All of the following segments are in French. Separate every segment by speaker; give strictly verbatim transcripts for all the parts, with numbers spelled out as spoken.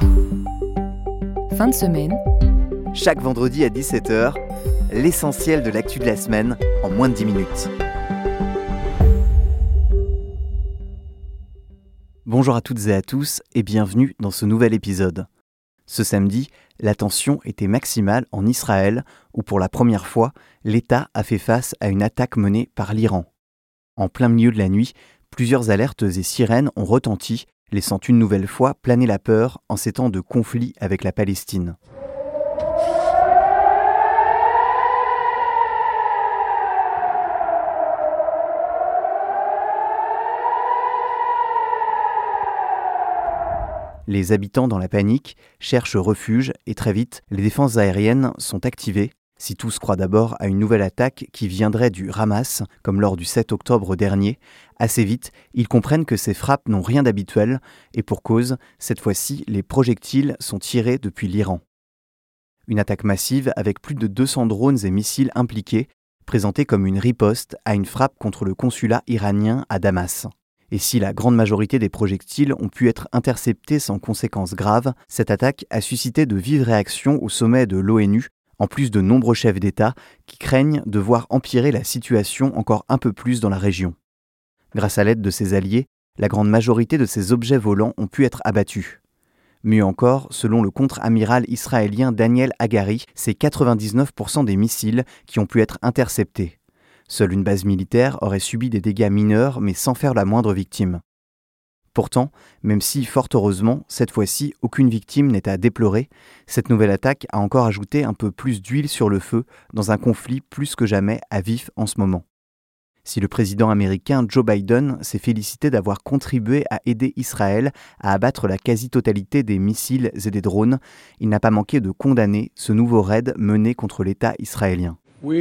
Speaker 1: Fin de semaine.
Speaker 2: Chaque vendredi à dix-sept heures, l'essentiel de l'actu de la semaine en moins de dix minutes. Bonjour à toutes et à tous et bienvenue dans ce nouvel épisode. Ce samedi, la tension était maximale en Israël où pour la première fois, l'État a fait face à une attaque menée par l'Iran. En plein milieu de la nuit, plusieurs alertes et sirènes ont retenti, laissant une nouvelle fois planer la peur en ces temps de conflit avec la Palestine. Les habitants dans la panique cherchent refuge et très vite, les défenses aériennes sont activées. Si tous croient d'abord à une nouvelle attaque qui viendrait du Hamas, comme lors du sept octobre dernier, assez vite, ils comprennent que ces frappes n'ont rien d'habituel et pour cause, cette fois-ci, les projectiles sont tirés depuis l'Iran. Une attaque massive avec plus de deux cents drones et missiles impliqués, présentée comme une riposte à une frappe contre le consulat iranien à Damas. Et si la grande majorité des projectiles ont pu être interceptés sans conséquences graves, cette attaque a suscité de vives réactions au sommet de l'ONU, en plus de nombreux chefs d'État qui craignent de voir empirer la situation encore un peu plus dans la région. Grâce à l'aide de ses alliés, la grande majorité de ces objets volants ont pu être abattus. Mieux encore, selon le contre-amiral israélien Daniel Hagari, c'est quatre-vingt-dix-neuf pour cent des missiles qui ont pu être interceptés. Seule une base militaire aurait subi des dégâts mineurs, mais sans faire la moindre victime. Pourtant, même si, fort heureusement, cette fois-ci, aucune victime n'est à déplorer, cette nouvelle attaque a encore ajouté un peu plus d'huile sur le feu dans un conflit plus que jamais à vif en ce moment. Si le président américain Joe Biden s'est félicité d'avoir contribué à aider Israël à abattre la quasi-totalité des missiles et des drones, il n'a pas manqué de condamner ce nouveau raid mené contre l'État israélien.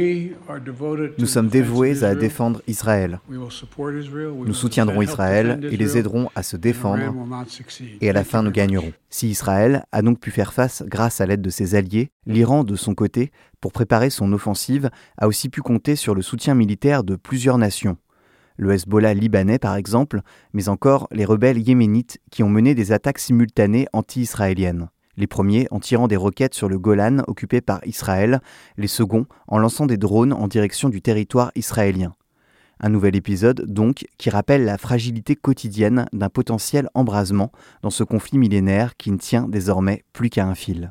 Speaker 2: Nous sommes dévoués à défendre Israël. Nous soutiendrons Israël et les aiderons à se défendre et à la fin nous gagnerons. Si Israël a donc pu faire face grâce à l'aide de ses alliés, l'Iran de son côté, pour préparer son offensive, a aussi pu compter sur le soutien militaire de plusieurs nations. Le Hezbollah libanais par exemple, mais encore les rebelles yéménites qui ont mené des attaques simultanées anti-israéliennes. Les premiers en tirant des roquettes sur le Golan occupé par Israël, les seconds en lançant des drones en direction du territoire israélien. Un nouvel épisode donc qui rappelle la fragilité quotidienne d'un potentiel embrasement dans ce conflit millénaire qui ne tient désormais plus qu'à un fil.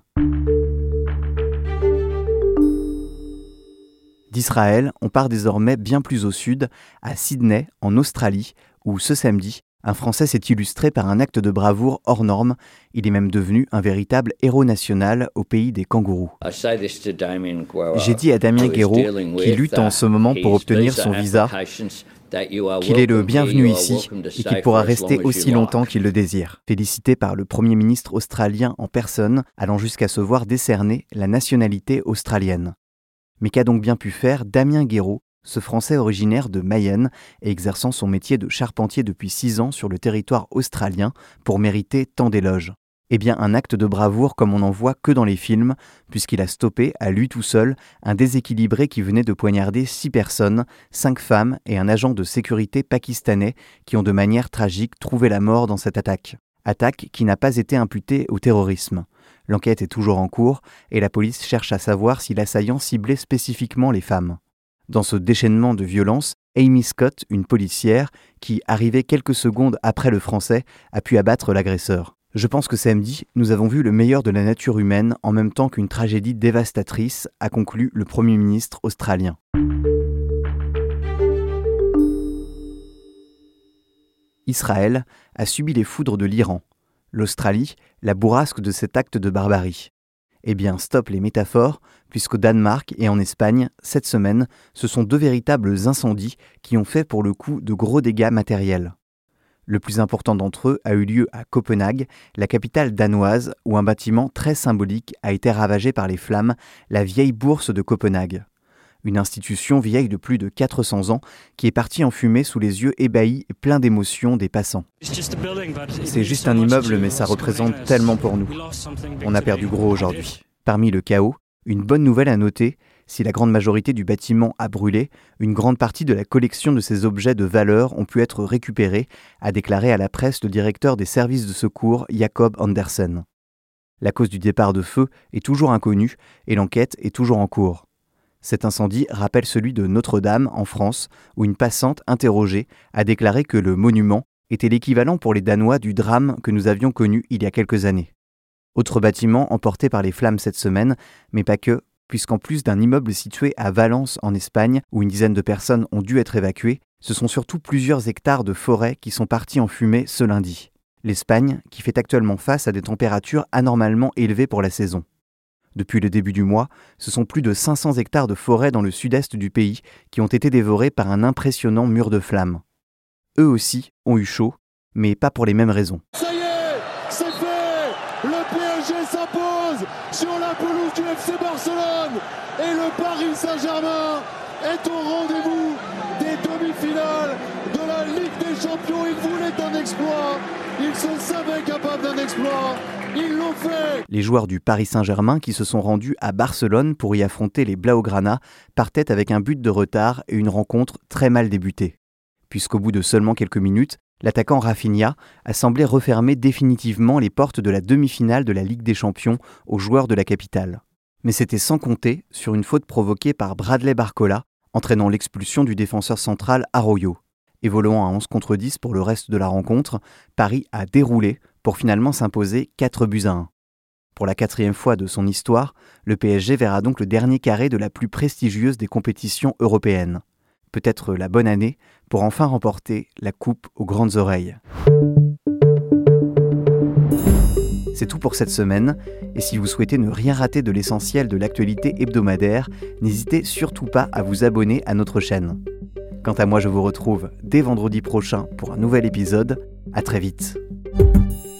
Speaker 2: D'Israël, on part désormais bien plus au sud, à Sydney, en Australie, où ce samedi, un Français s'est illustré par un acte de bravoure hors norme. Il est même devenu un véritable héros national au pays des kangourous. J'ai dit à Damien Guéraud, qui lutte en ce moment pour obtenir son visa, qu'il est le bienvenu ici et qu'il pourra rester aussi longtemps qu'il le désire. Félicité par le Premier ministre australien en personne, allant jusqu'à se voir décerner la nationalité australienne. Mais qu'a donc bien pu faire Damien Guéraud, ce Français originaire de Mayenne et exerçant son métier de charpentier depuis six ans sur le territoire australien pour mériter tant d'éloges? Eh bien, un acte de bravoure comme on n'en voit que dans les films, puisqu'il a stoppé, à lui tout seul, un déséquilibré qui venait de poignarder six personnes, cinq femmes et un agent de sécurité pakistanais qui ont de manière tragique trouvé la mort dans cette attaque. Attaque qui n'a pas été imputée au terrorisme. L'enquête est toujours en cours et la police cherche à savoir si l'assaillant ciblait spécifiquement les femmes. Dans ce déchaînement de violence, Amy Scott, une policière, qui, arrivée quelques secondes après le Français, a pu abattre l'agresseur. Je pense que samedi, nous avons vu le meilleur de la nature humaine en même temps qu'une tragédie dévastatrice, a conclu le Premier ministre australien. Israël a subi les foudres de l'Iran. L'Australie, la bourrasque de cet acte de barbarie. Eh bien, stop les métaphores, puisqu'au Danemark et en Espagne, cette semaine, ce sont deux véritables incendies qui ont fait pour le coup de gros dégâts matériels. Le plus important d'entre eux a eu lieu à Copenhague, la capitale danoise, où un bâtiment très symbolique a été ravagé par les flammes, la vieille bourse de Copenhague. Une institution vieille de plus de quatre cents ans qui est partie en fumée sous les yeux ébahis et pleins d'émotions des passants. C'est juste un immeuble, mais ça représente tellement pour nous. On a perdu gros aujourd'hui. Parmi le chaos, une bonne nouvelle à noter, si la grande majorité du bâtiment a brûlé, une grande partie de la collection de ces objets de valeur ont pu être récupérés, a déclaré à la presse le directeur des services de secours Jacob Andersen. La cause du départ de feu est toujours inconnue et l'enquête est toujours en cours. Cet incendie rappelle celui de Notre-Dame en France, où une passante interrogée a déclaré que le monument était l'équivalent pour les Danois du drame que nous avions connu il y a quelques années. Autre bâtiment emporté par les flammes cette semaine, mais pas que, puisqu'en plus d'un immeuble situé à Valence en Espagne, où une dizaine de personnes ont dû être évacuées, ce sont surtout plusieurs hectares de forêt qui sont partis en fumée ce lundi. L'Espagne, qui fait actuellement face à des températures anormalement élevées pour la saison. Depuis le début du mois, ce sont plus de cinq cents hectares de forêt dans le sud-est du pays qui ont été dévorés par un impressionnant mur de flammes. Eux aussi ont eu chaud, mais pas pour les mêmes raisons.
Speaker 1: Ça y est, c'est fait. Le P S G s'impose sur la pelouse du F C Barcelone et le Paris Saint-Germain est au rendez-vous des demi-finales de la Ligue des Champions. Ils voulaient un exploit, ils se savaient capables d'un exploit, ils l'ont fait.
Speaker 2: Les joueurs du Paris Saint-Germain qui se sont rendus à Barcelone pour y affronter les Blaugrana partaient avec un but de retard et une rencontre très mal débutée. Puisqu'au bout de seulement quelques minutes, l'attaquant Rafinha a semblé refermer définitivement les portes de la demi-finale de la Ligue des Champions aux joueurs de la capitale. Mais c'était sans compter sur une faute provoquée par Bradley Barcola, entraînant l'expulsion du défenseur central Arroyo. Évoluant à onze contre dix pour le reste de la rencontre, Paris a déroulé pour finalement s'imposer quatre buts à un. Pour la quatrième fois de son histoire, le P S G verra donc le dernier carré de la plus prestigieuse des compétitions européennes. Peut-être la bonne année pour enfin remporter la coupe aux grandes oreilles. C'est tout pour cette semaine, et si vous souhaitez ne rien rater de l'essentiel de l'actualité hebdomadaire, n'hésitez surtout pas à vous abonner à notre chaîne. Quant à moi, je vous retrouve dès vendredi prochain pour un nouvel épisode. À très vite.